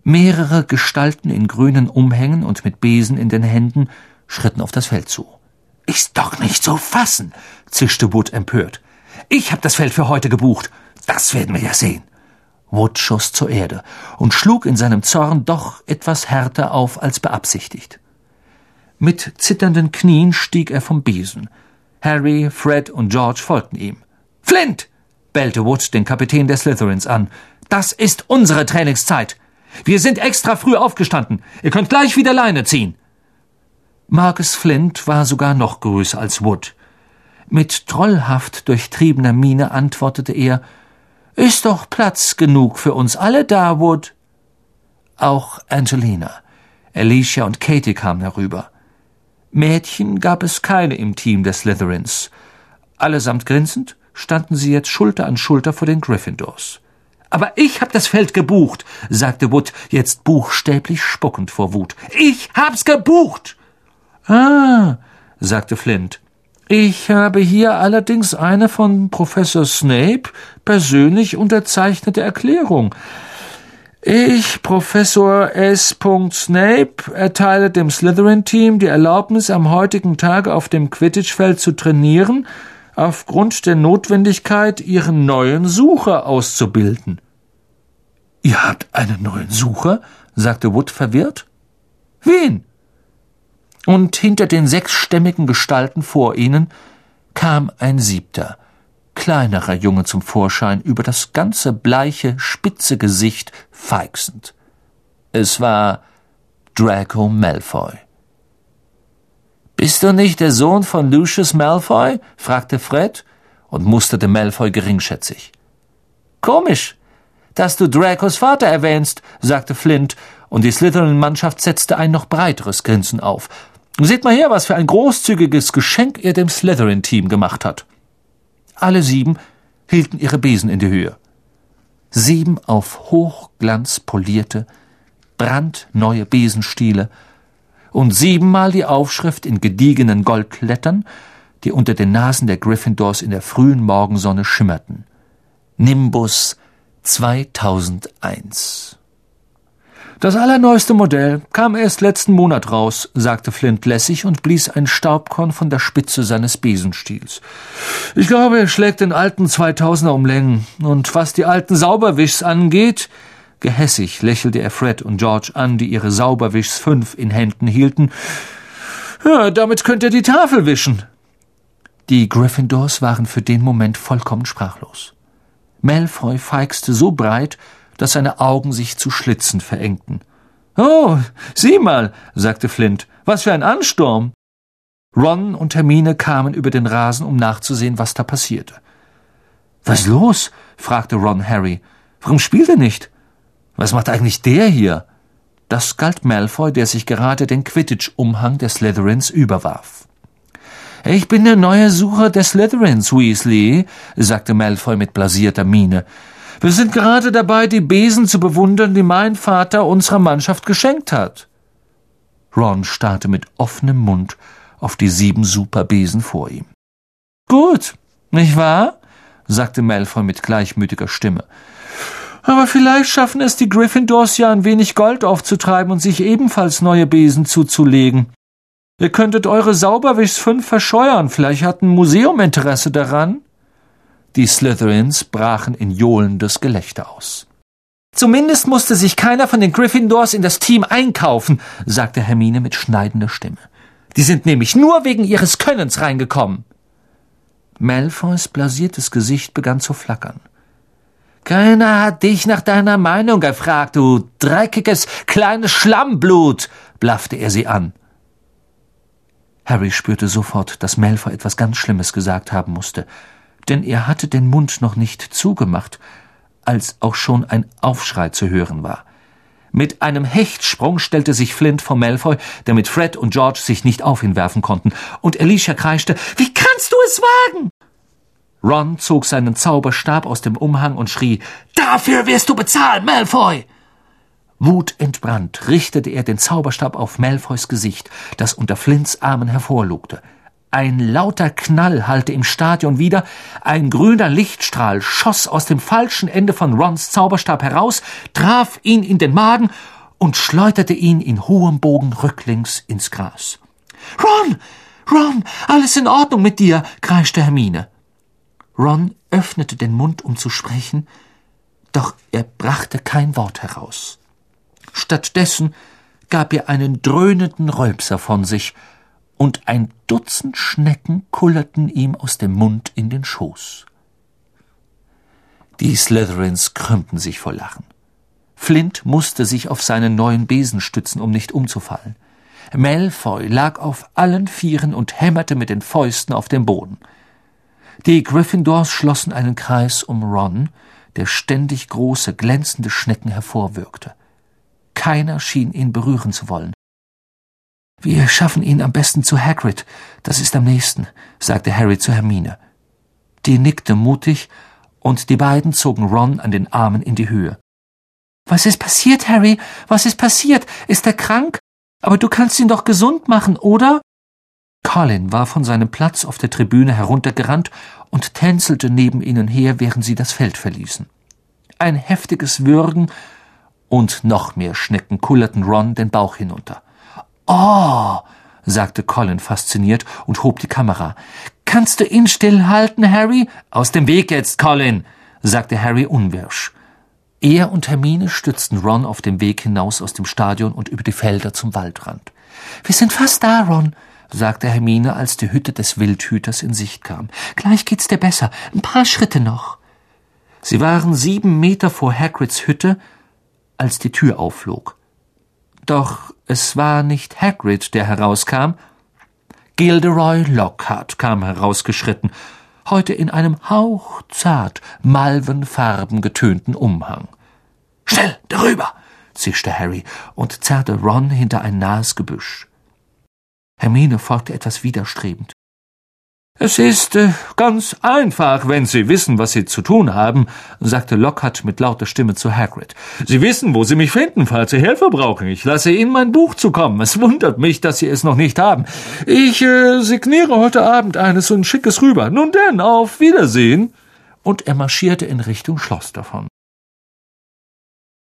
Mehrere Gestalten in grünen Umhängen und mit Besen in den Händen schritten auf das Feld zu. »Ist doch nicht zu fassen«, zischte Wood empört. »Ich hab das Feld für heute gebucht. Das werden wir ja sehen.« Wood schoss zur Erde und schlug in seinem Zorn doch etwas härter auf als beabsichtigt. Mit zitternden Knien stieg er vom Besen. Harry, Fred und George folgten ihm. »Flint«, bellte Wood den Kapitän der Slytherins an, »das ist unsere Trainingszeit. Wir sind extra früh aufgestanden. Ihr könnt gleich wieder Leine ziehen.« Marcus Flint war sogar noch größer als Wood. Mit trollhaft durchtriebener Miene antwortete er, »Ist doch Platz genug für uns alle da, Wood.« Auch Angelina, Alicia und Katie kamen herüber. Mädchen gab es keine im Team der Slytherins. Allesamt grinsend standen sie jetzt Schulter an Schulter vor den Gryffindors. »Aber ich hab das Feld gebucht«, sagte Wood, jetzt buchstäblich spuckend vor Wut. »Ich hab's gebucht!« »Ah«, sagte Flint, »ich habe hier allerdings eine von Professor Snape persönlich unterzeichnete Erklärung. Ich, Professor S. Snape, erteile dem Slytherin-Team die Erlaubnis, am heutigen Tage auf dem Quidditch-Feld zu trainieren, aufgrund der Notwendigkeit, ihren neuen Sucher auszubilden.« »Ihr habt einen neuen Sucher?«, sagte Wood verwirrt. »Wen?« Und hinter den 6stämmigen Gestalten vor ihnen kam ein 7., kleinerer Junge zum Vorschein, über das ganze bleiche, spitze Gesicht feixend. Es war Draco Malfoy. »Bist du nicht der Sohn von Lucius Malfoy?«, fragte Fred und musterte Malfoy geringschätzig. »Komisch, dass du Dracos Vater erwähnst«, sagte Flint, und die Slytherin-Mannschaft setzte ein noch breiteres Grinsen auf. »Seht mal her, was für ein großzügiges Geschenk er dem Slytherin-Team gemacht hat.« Alle 7 hielten ihre Besen in die Höhe. 7 auf Hochglanz polierte, brandneue Besenstiele und 7-mal die Aufschrift in gediegenen Goldlettern, die unter den Nasen der Gryffindors in der frühen Morgensonne schimmerten. Nimbus 2001. »Das allerneueste Modell kam erst letzten Monat raus«, sagte Flint lässig und blies ein Staubkorn von der Spitze seines Besenstiels. »Ich glaube, er schlägt den alten 2000er um Längen. Und was die alten Sauberwischs angeht«, gehässig lächelte er Fred und George an, die ihre Sauberwischs 5 in Händen hielten, »ja, damit könnt ihr die Tafel wischen.« Die Gryffindors waren für den Moment vollkommen sprachlos. Malfoy feixte so breit, dass seine Augen sich zu Schlitzen verengten. »Oh, sieh mal«, sagte Flint, »was für ein Ansturm!« Ron und Hermine kamen über den Rasen, um nachzusehen, was da passierte. »Was ist los?«, fragte Ron Harry. »Warum spielt er nicht? Was macht eigentlich der hier?« Das galt Malfoy, der sich gerade den Quidditch-Umhang der Slytherins überwarf. »Ich bin der neue Sucher der Slytherins, Weasley«, sagte Malfoy mit blasierter Miene. »Wir sind gerade dabei, die Besen zu bewundern, die mein Vater unserer Mannschaft geschenkt hat.« Ron starrte mit offenem Mund auf die 7 Superbesen vor ihm. »Gut, nicht wahr?«, sagte Malfoy mit gleichmütiger Stimme. »Aber vielleicht schaffen es die Gryffindors ja, ein wenig Gold aufzutreiben und sich ebenfalls neue Besen zuzulegen. Ihr könntet eure Sauberwischs 5 verscheuern, vielleicht hat ein Museum Interesse daran.« Die Slytherins brachen in johlendes Gelächter aus. »Zumindest musste sich keiner von den Gryffindors in das Team einkaufen«, sagte Hermine mit schneidender Stimme. »Die sind nämlich nur wegen ihres Könnens reingekommen.« Malfoys blasiertes Gesicht begann zu flackern. »Keiner hat dich nach deiner Meinung gefragt, du dreckiges, kleines Schlammblut«, blaffte er sie an. Harry spürte sofort, dass Malfoy etwas ganz Schlimmes gesagt haben musste, denn er hatte den Mund noch nicht zugemacht, als auch schon ein Aufschrei zu hören war. Mit einem Hechtsprung stellte sich Flint vor Malfoy, damit Fred und George sich nicht auf ihn werfen konnten, und Alicia kreischte, »Wie kannst du es wagen?« Ron zog seinen Zauberstab aus dem Umhang und schrie, »Dafür wirst du bezahlen, Malfoy!« Wutentbrannt richtete er den Zauberstab auf Malfoys Gesicht, das unter Flints Armen hervorlugte. Ein lauter Knall hallte im Stadion wider, ein grüner Lichtstrahl schoss aus dem falschen Ende von Rons Zauberstab heraus, traf ihn in den Magen und schleuderte ihn in hohem Bogen rücklings ins Gras. »Ron! Ron! Alles in Ordnung mit dir!« kreischte Hermine. Ron öffnete den Mund, um zu sprechen, doch er brachte kein Wort heraus. Stattdessen gab er einen dröhnenden Rülpser von sich, und ein Dutzend Schnecken kullerten ihm aus dem Mund in den Schoß. Die Slytherins krümmten sich vor Lachen. Flint musste sich auf seinen neuen Besen stützen, um nicht umzufallen. Malfoy lag auf allen Vieren und hämmerte mit den Fäusten auf den Boden. Die Gryffindors schlossen einen Kreis um Ron, der ständig große, glänzende Schnecken hervorwirkte. Keiner schien ihn berühren zu wollen. »Wir schaffen ihn am besten zu Hagrid, das ist am nächsten«, sagte Harry zu Hermine. Die nickte mutig, und die beiden zogen Ron an den Armen in die Höhe. »Was ist passiert, Harry? Was ist passiert? Ist er krank? Aber du kannst ihn doch gesund machen, oder?« Colin war von seinem Platz auf der Tribüne heruntergerannt und tänzelte neben ihnen her, während sie das Feld verließen. Ein heftiges Würgen und noch mehr Schnecken kullerten Ron den Bauch hinunter. »Oh«, sagte Colin fasziniert und hob die Kamera. »Kannst du ihn stillhalten, Harry?« »Aus dem Weg jetzt, Colin«, sagte Harry unwirsch. Er und Hermine stützten Ron auf dem Weg hinaus aus dem Stadion und über die Felder zum Waldrand. »Wir sind fast da, Ron«, sagte Hermine, als die Hütte des Wildhüters in Sicht kam. »Gleich geht's dir besser. Ein paar Schritte noch.« Sie waren 7 Meter vor Hagrids Hütte, als die Tür aufflog. Doch es war nicht Hagrid, der herauskam. Gilderoy Lockhart kam herausgeschritten, heute in einem hauchzart malvenfarben getönten Umhang. »Schnell, darüber«, zischte Harry und zerrte Ron hinter ein nahes Gebüsch. Hermine folgte etwas widerstrebend. »Es ist ganz einfach, wenn Sie wissen, was Sie zu tun haben«, sagte Lockhart mit lauter Stimme zu Hagrid. »Sie wissen, wo Sie mich finden, falls Sie Hilfe brauchen. Ich lasse Ihnen mein Buch zukommen. Es wundert mich, dass Sie es noch nicht haben. Ich signiere heute Abend eines und schicke es rüber. Nun denn, auf Wiedersehen.« Und er marschierte in Richtung Schloss davon.